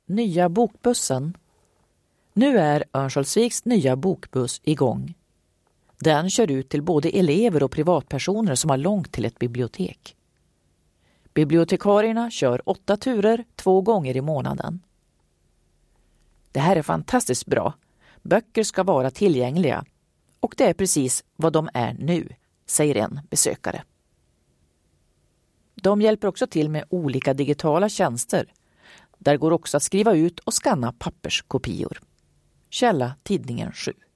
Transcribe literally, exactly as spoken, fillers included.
nya bokbussen. Nu är Örnsköldsviks nya bokbuss igång. Den kör ut till både elever och privatpersoner som har långt till ett bibliotek. Bibliotekarierna kör åtta turer två gånger i månaden. Det här är fantastiskt bra. Böcker ska vara tillgängliga. Och det är precis vad de är nu, säger en besökare. De hjälper också till med olika digitala tjänster. Där går också att skriva ut och skanna papperskopior. Källa Tidningen sju.